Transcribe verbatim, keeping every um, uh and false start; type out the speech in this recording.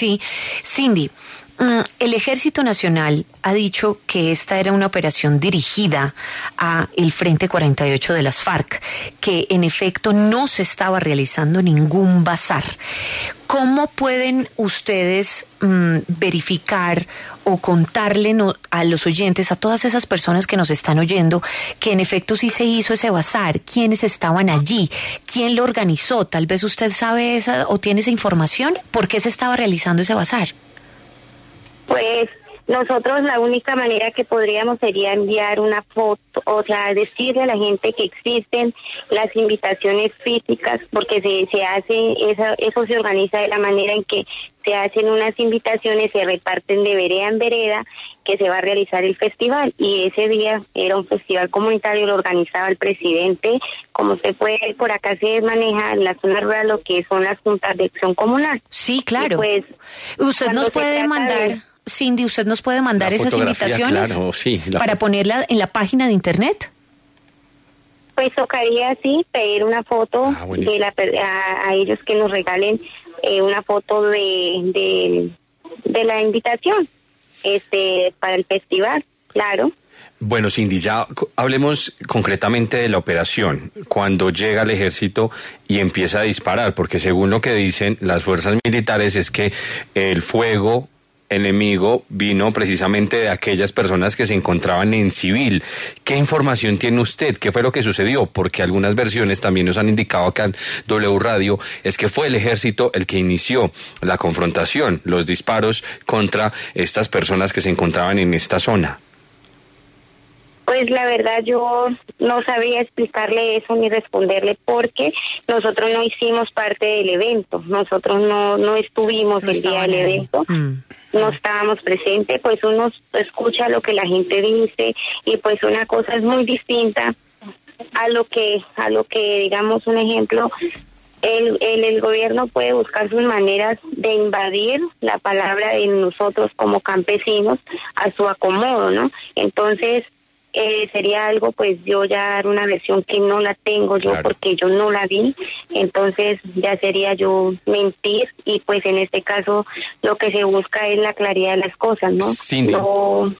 Sí, Cindy. El Ejército Nacional ha dicho que esta era una operación dirigida a el Frente cuarenta y ocho de las FARC, que en efecto no se estaba realizando ningún bazar. ¿Cómo pueden ustedes mmm, verificar o contarle no, a los oyentes, a todas esas personas que nos están oyendo, que en efecto sí se hizo ese bazar? ¿Quiénes estaban allí? ¿Quién lo organizó? Tal vez usted sabe esa o tiene esa información. ¿Por qué se estaba realizando ese bazar? Pues nosotros la única manera que podríamos sería enviar una foto, o sea, decirle a la gente que existen las invitaciones físicas, porque se, se hace, eso, eso se organiza de la manera en que se hacen unas invitaciones, se reparten de vereda en vereda, que se va a realizar el festival, y ese día era un festival comunitario, lo organizaba el presidente. Como usted puede ver, por acá se maneja en la zona rural lo que son las juntas de acción comunal. Sí, claro. Y pues, usted nos puede mandar... De... Cindy, ¿usted nos puede mandar esas invitaciones claro, sí, la para ponerla en la página de internet? Pues tocaría, sí, pedir una foto ah, de la, a, a ellos que nos regalen eh, una foto de, de, de la invitación este para el festival, claro. Bueno, Cindy, ya hablemos concretamente de la operación, cuando llega el ejército y empieza a disparar, porque según lo que dicen las fuerzas militares es que el fuego enemigo vino precisamente de aquellas personas que se encontraban en civil. ¿Qué información tiene usted? ¿Qué fue lo que sucedió? Porque algunas versiones también nos han indicado acá en W Radio es que fue el ejército el que inició la confrontación, los disparos contra estas personas que se encontraban en esta zona. Pues la verdad yo no sabría explicarle eso ni responderle, porque nosotros no hicimos parte del evento, nosotros no no estuvimos no el día del evento, mm. no estábamos presentes. Pues uno escucha lo que la gente dice y pues una cosa es muy distinta a lo que a lo que digamos un ejemplo. El, el, el gobierno puede buscar sus maneras de invadir la palabra de nosotros como campesinos a su acomodo, ¿no? Entonces Eh, sería algo, pues yo ya dar una versión que no la tengo yo, claro, porque yo no la vi, entonces ya sería yo mentir, y pues en este caso lo que se busca es la claridad de las cosas, ¿no? Cindy. No,